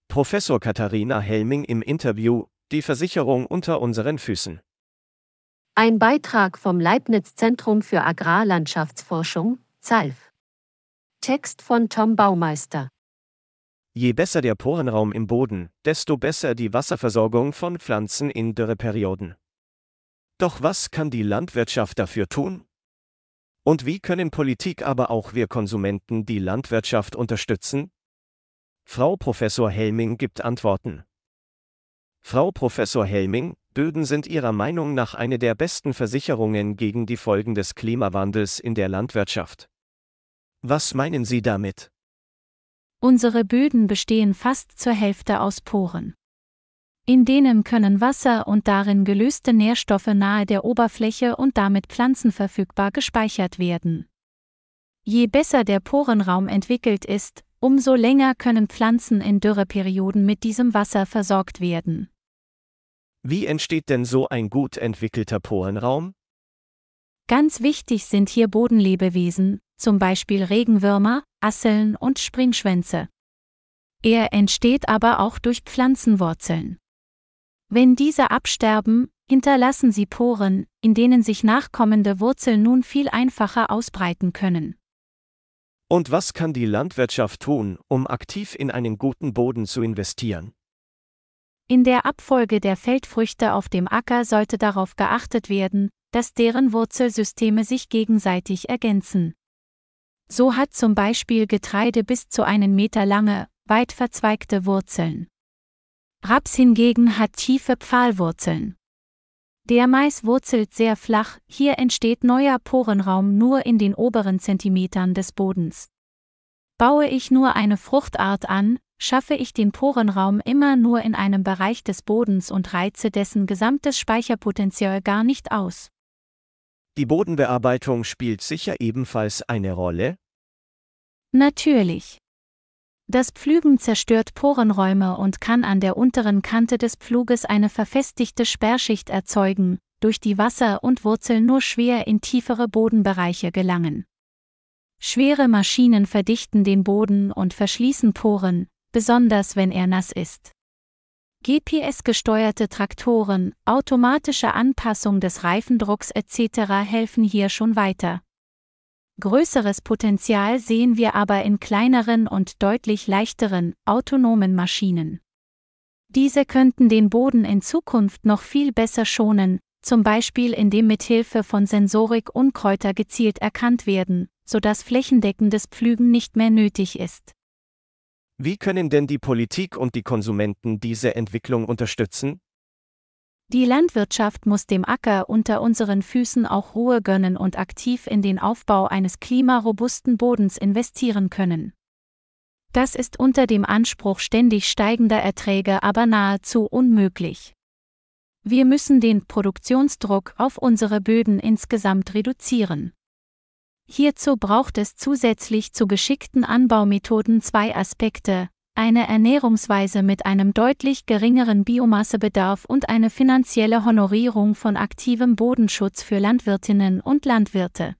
Professor Katharina Helming im Interview, die Versicherung unter unseren Füßen. Ein Beitrag vom Leibniz-Zentrum für Agrarlandschaftsforschung, ZALF. Text von Tom Baumeister. Je besser der Porenraum im Boden, desto besser die Wasserversorgung von Pflanzen in Dürreperioden. Doch was kann die Landwirtschaft dafür tun? Und wie können Politik, aber auch wir Konsumenten die Landwirtschaft unterstützen? Frau Professor Helming gibt Antworten. Frau Professor Helming, Böden sind Ihrer Meinung nach eine der besten Versicherungen gegen die Folgen des Klimawandels in der Landwirtschaft. Was meinen Sie damit? Unsere Böden bestehen fast zur Hälfte aus Poren. In denen können Wasser und darin gelöste Nährstoffe nahe der Oberfläche und damit pflanzenverfügbar gespeichert werden. Je besser der Porenraum entwickelt ist, umso länger können Pflanzen in Dürreperioden mit diesem Wasser versorgt werden. Wie entsteht denn so ein gut entwickelter Porenraum? Ganz wichtig sind hier Bodenlebewesen, zum Beispiel Regenwürmer, Asseln und Springschwänze. Er entsteht aber auch durch Pflanzenwurzeln. Wenn diese absterben, hinterlassen sie Poren, in denen sich nachkommende Wurzeln nun viel einfacher ausbreiten können. Und was kann die Landwirtschaft tun, um aktiv in einen guten Boden zu investieren? In der Abfolge der Feldfrüchte auf dem Acker sollte darauf geachtet werden, dass deren Wurzelsysteme sich gegenseitig ergänzen. So hat zum Beispiel Getreide bis zu 1 Meter lange, weit verzweigte Wurzeln. Raps hingegen hat tiefe Pfahlwurzeln. Der Mais wurzelt sehr flach, hier entsteht neuer Porenraum nur in den oberen Zentimetern des Bodens. Baue ich nur eine Fruchtart an, schaffe ich den Porenraum immer nur in einem Bereich des Bodens und reize dessen gesamtes Speicherpotenzial gar nicht aus. Die Bodenbearbeitung spielt sicher ebenfalls eine Rolle? Natürlich. Das Pflügen zerstört Porenräume und kann an der unteren Kante des Pfluges eine verfestigte Sperrschicht erzeugen, durch die Wasser und Wurzeln nur schwer in tiefere Bodenbereiche gelangen. Schwere Maschinen verdichten den Boden und verschließen Poren, besonders wenn er nass ist. GPS-gesteuerte Traktoren, automatische Anpassung des Reifendrucks etc. helfen hier schon weiter. Größeres Potenzial sehen wir aber in kleineren und deutlich leichteren, autonomen Maschinen. Diese könnten den Boden in Zukunft noch viel besser schonen, zum Beispiel indem mithilfe von Sensorik Unkräuter gezielt erkannt werden, sodass flächendeckendes Pflügen nicht mehr nötig ist. Wie können denn die Politik und die Konsumenten diese Entwicklung unterstützen? Die Landwirtschaft muss dem Acker unter unseren Füßen auch Ruhe gönnen und aktiv in den Aufbau eines klimarobusten Bodens investieren können. Das ist unter dem Anspruch ständig steigender Erträge aber nahezu unmöglich. Wir müssen den Produktionsdruck auf unsere Böden insgesamt reduzieren. Hierzu braucht es zusätzlich zu geschickten Anbaumethoden 2 Aspekte: eine Ernährungsweise mit einem deutlich geringeren Biomassebedarf und eine finanzielle Honorierung von aktivem Bodenschutz für Landwirtinnen und Landwirte.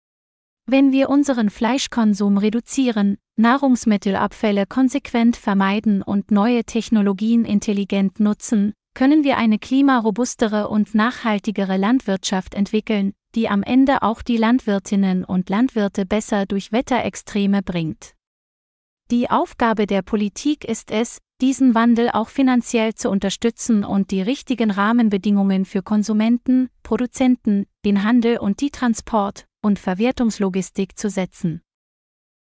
Wenn wir unseren Fleischkonsum reduzieren, Nahrungsmittelabfälle konsequent vermeiden und neue Technologien intelligent nutzen, können wir eine klimarobustere und nachhaltigere Landwirtschaft entwickeln, die am Ende auch die Landwirtinnen und Landwirte besser durch Wetterextreme bringt. Die Aufgabe der Politik ist es, diesen Wandel auch finanziell zu unterstützen und die richtigen Rahmenbedingungen für Konsumenten, Produzenten, den Handel und die Transport- und Verwertungslogistik zu setzen.